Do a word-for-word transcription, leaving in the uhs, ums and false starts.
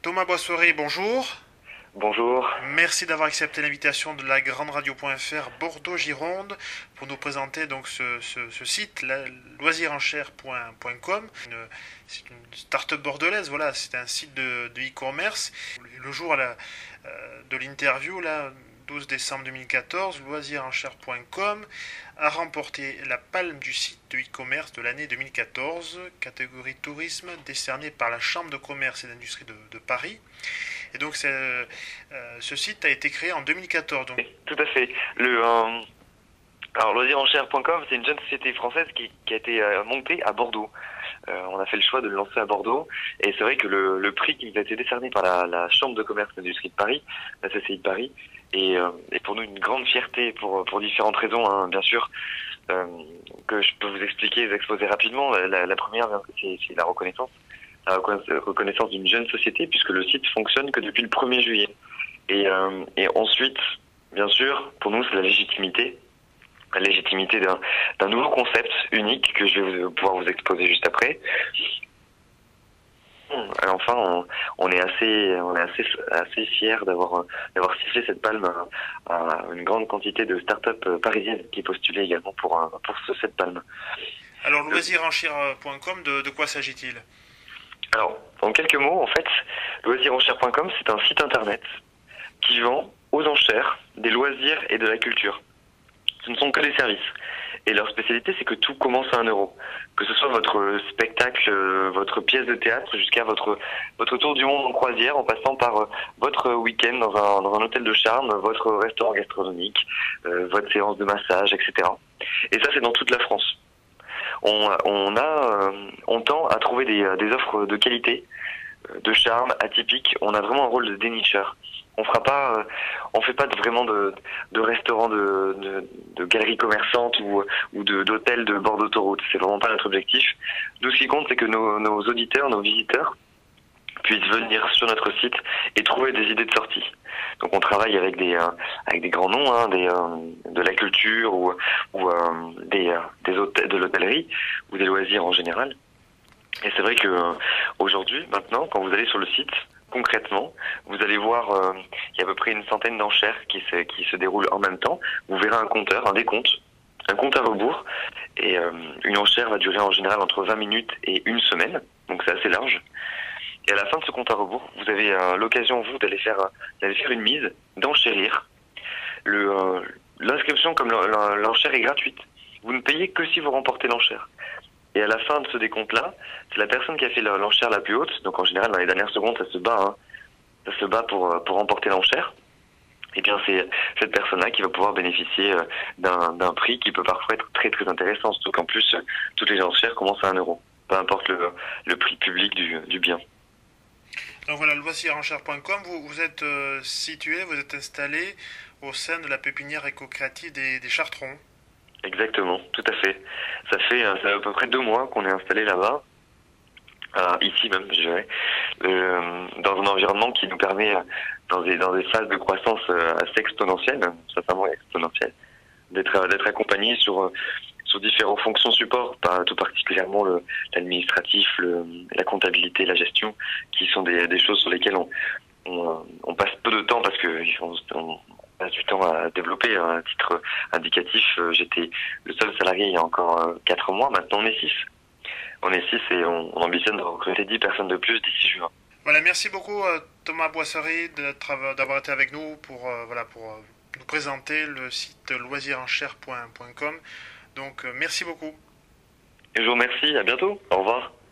Thomas Boissoret, bonjour. Bonjour. Merci d'avoir accepté l'invitation de la grande radio.fr Bordeaux-Gironde pour nous présenter donc ce, ce, ce site, loisirenchère point com. C'est une start-up bordelaise, voilà, c'est un site de, de e-commerce. Le jour la, euh, de l'interview, là, douze décembre deux mille quatorze, loisirenchère point com a remporté la palme du site de e-commerce de l'année deux mille quatorze, catégorie tourisme, décernée par la Chambre de commerce et d'industrie de, de Paris. Et donc euh, ce site a été créé en deux mille quatorze. Donc. Tout à fait. Le, euh, alors loisirenchère point com, c'est une jeune société française qui, qui a été euh, montée à Bordeaux. Euh, on a fait le choix de le lancer à Bordeaux. Et c'est vrai que le, le prix qui nous a été décerné par la, la Chambre de commerce et d'industrie de Paris, la C C I de Paris, est, euh, est pour nous une grande fierté pour, pour différentes raisons, hein, bien sûr, euh, que je peux vous expliquer, vous exposer rapidement. La, la première, c'est, c'est la reconnaissance. La reconnaissance d'une jeune société, puisque le site fonctionne que depuis le premier juillet. Et, euh, et ensuite, bien sûr, pour nous, c'est la légitimité. La légitimité d'un, d'un nouveau concept unique que je vais vous, pouvoir vous exposer juste après. Et enfin, on, on est assez, on est assez, assez fiers d'avoir, d'avoir sifflé cette palme à, à une grande quantité de start-up parisiennes qui postulaient également pour, pour ce, cette palme. Alors, loisirenchère point com, de, de quoi s'agit-il ? Alors, en quelques mots, en fait, loisirenchère point com, c'est un site internet qui vend aux enchères des loisirs et de la culture. Ce ne sont que des services. Et leur spécialité, c'est que tout commence à un euro. Que ce soit votre spectacle, votre pièce de théâtre, jusqu'à votre votre tour du monde en croisière, en passant par votre week-end dans un, dans un hôtel de charme, votre restaurant gastronomique, euh, votre séance de massage, et cetera. Et ça, c'est dans toute la France. On, on a, on tend à trouver des, des offres de qualité, de charme, atypiques. On a vraiment un rôle de dénicheur. On fera pas, on fait pas vraiment de, de restaurants, de, de, de galeries commerçantes ou, ou de, d'hôtels de bord d'autoroute. C'est vraiment pas notre objectif. Nous, ce qui compte, c'est que nos, nos auditeurs, nos visiteurs puissent venir sur notre site et trouver des idées de sortie. Donc on travaille avec des euh, avec des grands noms, hein, des euh, de la culture ou ou euh, des euh, des hôtels, de l'hôtellerie ou des loisirs en général. Et c'est vrai que euh, aujourd'hui, maintenant, quand vous allez sur le site, concrètement, vous allez voir euh, il y a à peu près une centaine d'enchères qui se qui se déroulent en même temps. Vous verrez un compteur, un décompte, un compte à rebours, et euh, une enchère va durer en général entre vingt minutes et une semaine, donc c'est assez large. Et à la fin de ce compte à rebours, vous avez euh, l'occasion, vous, d'aller faire, euh, d'aller faire une mise, d'enchérir. Le, euh, l'inscription comme l'enchère est gratuite. Vous ne payez que si vous remportez l'enchère. Et à la fin de ce décompte-là, c'est la personne qui a fait l'enchère la plus haute. Donc en général, dans les dernières secondes, ça se bat, hein, ça se bat pour, pour remporter l'enchère. Et bien c'est cette personne-là qui va pouvoir bénéficier d'un, d'un prix qui peut parfois être très très intéressant. Surtout qu'en plus, toutes les enchères commencent à un euro. Peu importe le, le prix public du, du bien. Donc voilà, loisirenchère point com, vous, vous êtes euh, situé, vous êtes installé au sein de la pépinière éco-créative des, des Chartrons. Exactement, tout à fait. Ça fait, ça fait à peu près deux mois qu'on est installé là-bas, euh, ici même, je dirais, euh, dans un environnement qui nous permet, dans des, dans des phases de croissance assez exponentielles, sincèrement exponentielles, d'être, d'être accompagné sur, sur différentes fonctions support, pas tout particulièrement le, l'administratif, le, la comptabilité, la gestion, qui sont des, des choses sur lesquelles on, on, on passe peu de temps parce que on, on passe du temps à développer. À titre indicatif, j'étais le seul salarié il y a encore quatre mois, maintenant on est six. On est six et on, on ambitionne de recruter dix personnes de plus d'ici juin. Voilà, merci beaucoup Thomas Boissoret d'avoir été avec nous pour, euh, voilà, pour euh, nous présenter le site loisirenchère point com. Donc, euh, merci beaucoup. Et je vous remercie, à bientôt, au revoir.